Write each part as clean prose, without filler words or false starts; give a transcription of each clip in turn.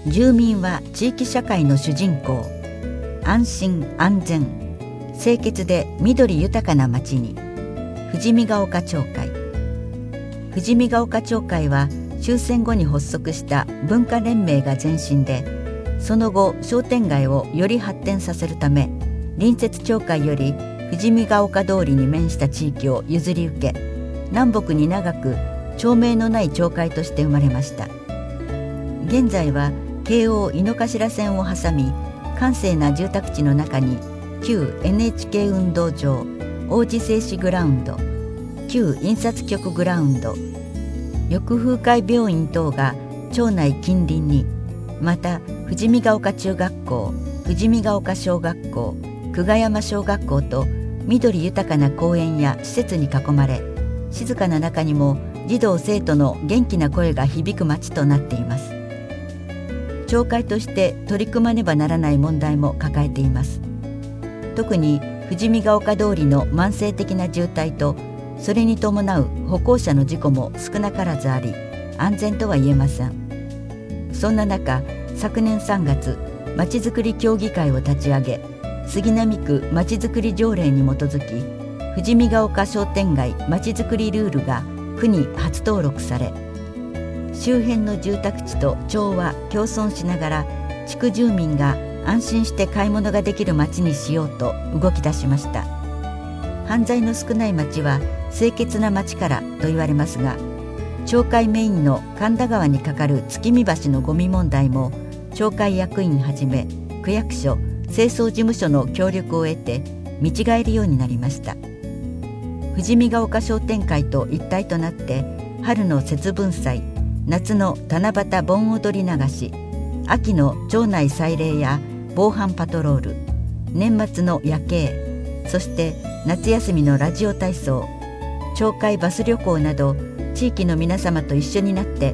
住民は地域社会の主人公。安心安全清潔で緑豊かな町に。富士見ヶ丘町会。富士見ヶ丘町会は終戦後に発足した文化連盟が前身で、その後商店街をより発展させるため、隣接町会より富士見ヶ丘通りに面した地域を譲り受け、南北に長く町名のない町会として生まれました。現在は京王井の頭線を挟み、閑静な住宅地の中に旧 NHK 運動場、王子製紙グラウンド、旧印刷局グラウンド、翼風会病院等が町内近隣に、また富士見ヶ丘中学校、富士見ヶ丘小学校、久我山小学校と緑豊かな公園や施設に囲まれ、静かな中にも児童生徒の元気な声が響く街となっています。町会として取り組まねばならない問題も抱えています。特に富士見ヶ丘通りの慢性的な渋滞と、それに伴う歩行者の事故も少なからずあり、安全とは言えません。そんな中、昨年3月、まちづくり協議会を立ち上げ、杉並区まちづくり条例に基づき、富士見ヶ丘商店街まちづくりルールが区に初登録され、周辺の住宅地と町は共存しながら、地区住民が安心して買い物ができる町にしようと動き出しました。犯罪の少ない町は清潔な町からと言われますが、町会メインの神田川に架かる月見橋のゴミ問題も、町会役員はじめ区役所、清掃事務所の協力を得て見違えるようになりました。富士見ヶ丘商店会と一体となって、春の節分祭、夏の七夕盆踊り流し、秋の町内祭礼や防犯パトロール、年末の夜景、そして夏休みのラジオ体操、町会バス旅行など、地域の皆様と一緒になって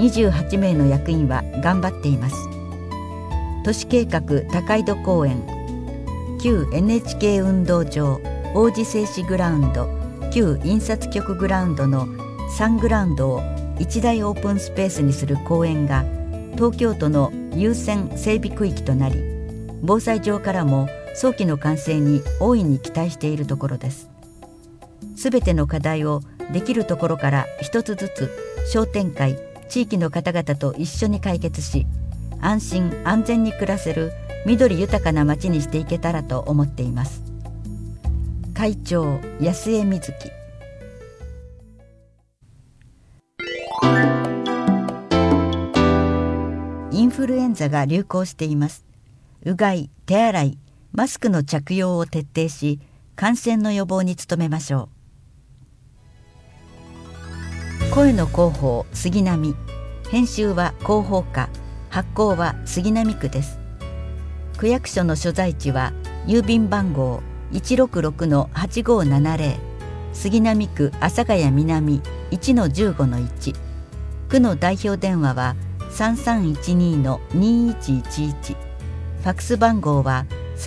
28名の役員は頑張っています。都市計画高井戸公園、旧 NHK 運動場、王子製紙グラウンド、旧印刷局グラウンドの3グラウンドを一大オープンスペースにする公園が東京都の優先整備区域となり、防災上からも早期の完成に大いに期待しているところです。すべての課題をできるところから一つずつ商店会、地域の方々と一緒に解決し、安心安全に暮らせる緑豊かな街にしていけたらと思っています。会長安江瑞希。インフルエンザが流行しています。うがい、手洗い、マスクの着用を徹底し、感染の予防に努めましょう。声の広報杉並、編集は広報課、発行は杉並区です。区役所の所在地は郵便番号 166-8570、杉並区阿佐ヶ谷南 1-15-1、区の代表電話は3312-2111、ファクス番号は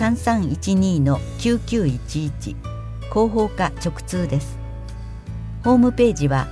3312-9911、広報課直通です。ホームページは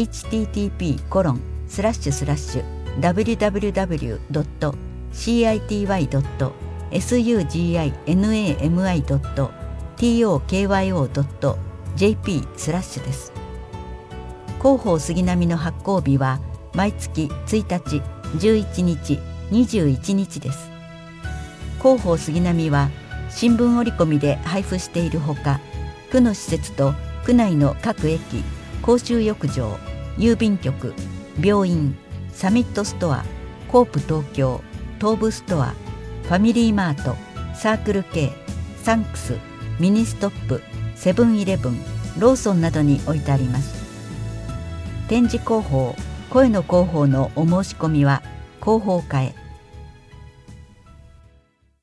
http://www.city.suginami.tokyo.jp/ です。広報杉並の発行日は毎月1日、11日、21日です。広報杉並は新聞折り込みで配布しているほか、区の施設と区内の各駅、公衆浴場、郵便局、病院、サミットストア、コープ東京、東武ストア、ファミリーマート、サークル K、サンクス、ミニストップ、セブンイレブン、ローソンなどに置いてあります。展示広報、声の広報のお申し込みは広報課へ。